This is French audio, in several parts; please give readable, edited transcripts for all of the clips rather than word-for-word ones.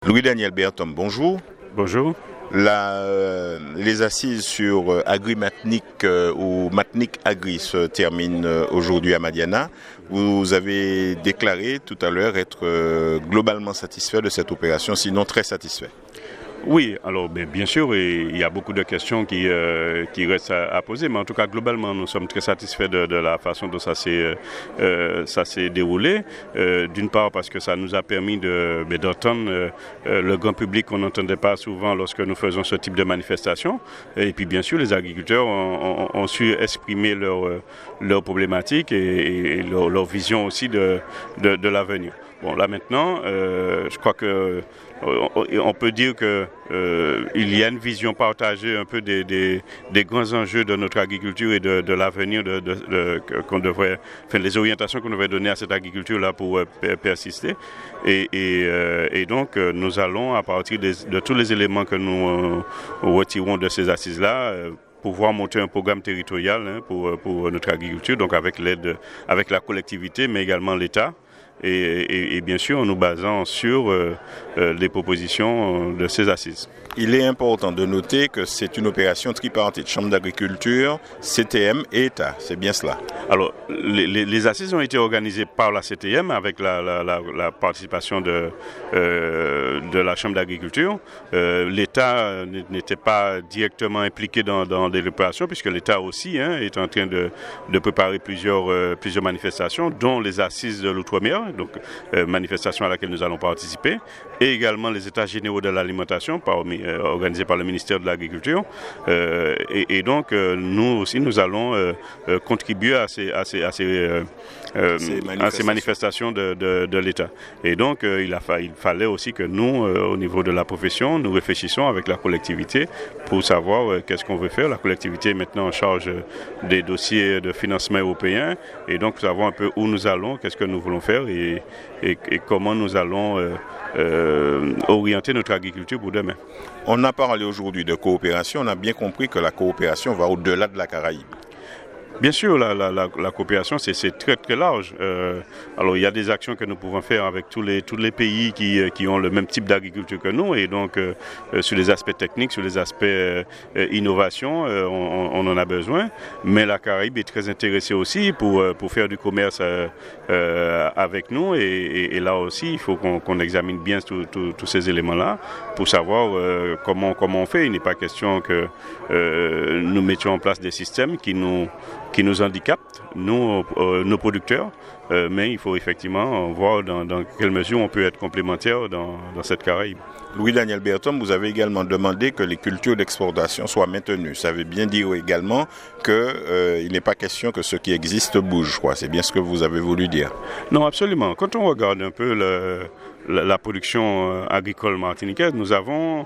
Louis-Daniel Bertom, bonjour. Bonjour. Les assises sur Agri-Matnic ou Matnic Agri se terminent aujourd'hui à Madiana. Vous avez déclaré tout à l'heure être globalement satisfait de cette opération, sinon très satisfait. Oui, alors bien sûr, il y a beaucoup de questions qui restent à poser, mais en tout cas, globalement, nous sommes très satisfaits de la façon dont ça s'est déroulé. D'une part, parce que ça nous a permis d'entendre le grand public qu'on n'entendait pas souvent lorsque nous faisons ce type de manifestation. Et puis, bien sûr, les agriculteurs ont su exprimer leurs problématiques et leur vision aussi de l'avenir. Bon, là maintenant, je crois que on peut dire que il y a une vision partagée un peu des grands enjeux de notre agriculture et de l'avenir qu'on devrait, enfin, les orientations qu'on devrait donner à cette agriculture-là pour persister. Et donc, nous allons, à partir de tous les éléments que nous retirons de ces assises-là, pouvoir monter un programme territorial pour notre agriculture, donc avec l'aide, avec la collectivité, mais également l'État. Et bien sûr en nous basant sur les propositions de ces assises. Il est important de noter que c'est une opération tripartite, Chambre d'agriculture, CTM et État, c'est bien cela. Alors, les assises ont été organisées par la CTM avec la participation de la Chambre d'agriculture. L'État n'était pas directement impliqué dans l'opération puisque l'État aussi est en train de préparer plusieurs manifestations, dont les assises de l'outre-mer, donc manifestation à laquelle nous allons participer, et également les États généraux de l'alimentation organisés par le ministère de l'Agriculture. Et donc, nous aussi, nous allons contribuer à ces manifestations de l'État. Et donc, il fallait aussi que nous, au niveau de la profession, nous réfléchissions avec la collectivité pour savoir qu'est-ce qu'on veut faire. La collectivité est maintenant en charge des dossiers de financement européen et donc savoir un peu où nous allons, qu'est-ce que nous voulons faire et comment nous allons orienter notre agriculture pour demain. On a parlé aujourd'hui de coopération, on a bien compris que la coopération va au-delà de la Caraïbe. Bien sûr, la coopération, c'est très très large. Alors, il y a des actions que nous pouvons faire avec tous les pays qui ont le même type d'agriculture que nous. Et donc, sur les aspects techniques, sur les aspects innovation, on en a besoin. Mais la Caraïbe est très intéressée aussi pour faire du commerce avec nous. Et là aussi, il faut qu'on examine bien tous ces éléments-là pour savoir comment on fait. Il n'est pas question que nous mettions en place des systèmes qui nous handicapent, nous, nos producteurs, mais il faut effectivement voir dans quelle mesure on peut être complémentaire dans cette Caraïbe. Louis-Daniel Bertom, vous avez également demandé que les cultures d'exportation soient maintenues. Ça veut bien dire également qu'il n'est pas question que ce qui existe bouge, quoi. C'est bien ce que vous avez voulu dire. Non, absolument. Quand on regarde un peu la production agricole martiniquaise, nous avons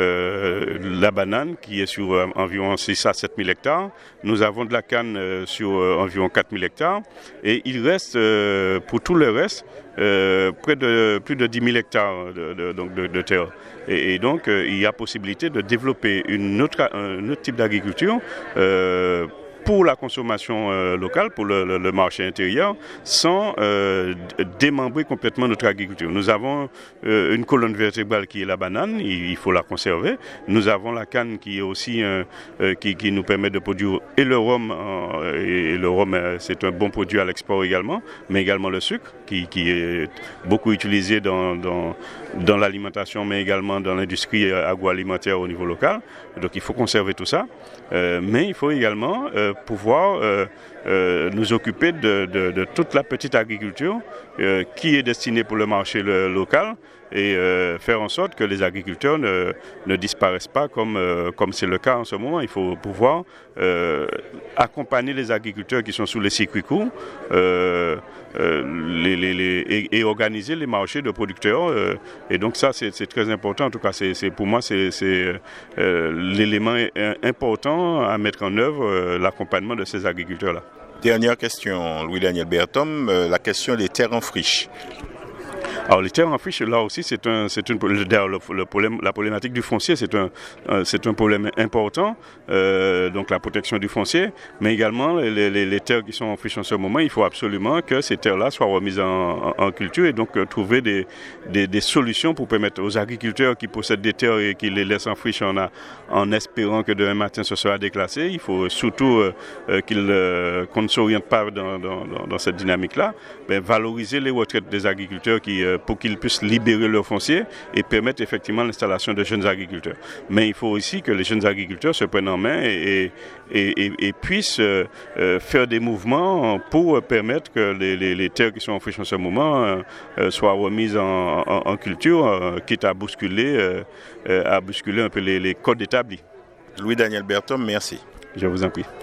la banane qui est sur environ 6 à 7 000 hectares. Nous avons de la canne sur environ 4 000 hectares. Et il reste, pour tout le reste, plus de 10 000 hectares de terre. Et donc, il y a possibilité de développer un autre type d'agriculture pour la consommation locale, pour le marché intérieur, sans démembrer complètement notre agriculture. Nous avons une colonne vertébrale qui est la banane, il faut la conserver. Nous avons la canne qui est aussi qui nous permet de produire et le rhum, et le rhum c'est un bon produit à l'export également, mais également le sucre qui est beaucoup utilisé dans l'alimentation, mais également dans l'industrie agroalimentaire au niveau local. Donc il faut conserver tout ça, mais il faut également pouvoir nous occuper de toute la petite agriculture qui est destinée pour le marché local et faire en sorte que les agriculteurs ne disparaissent pas comme c'est le cas en ce moment. Il faut pouvoir accompagner les agriculteurs qui sont sous les circuits courts et organiser les marchés de producteurs. Et donc ça, c'est très important. En tout cas, pour moi, c'est l'élément important à mettre en œuvre, l'accompagnement de ces agriculteurs-là. Dernière question, Louis-Daniel Bertom, la question des terres en friche. Alors les terres en friche, là aussi, la problématique du foncier, c'est un problème important, donc la protection du foncier, mais également les terres qui sont en friche en ce moment, il faut absolument que ces terres-là soient remises en culture et donc trouver des solutions pour permettre aux agriculteurs qui possèdent des terres et qui les laissent en friche en espérant que demain matin ce sera déclassé. Il faut surtout qu'on ne s'oriente pas dans cette dynamique-là, valoriser les retraites des agriculteurs pour qu'ils puissent libérer leur foncier et permettre effectivement l'installation de jeunes agriculteurs. Mais il faut aussi que les jeunes agriculteurs se prennent en main et puissent faire des mouvements pour permettre que les terres qui sont en friche en ce moment soient remises en culture, quitte à bousculer un peu les codes établis. Louis-Daniel Berthom, merci. Je vous en prie.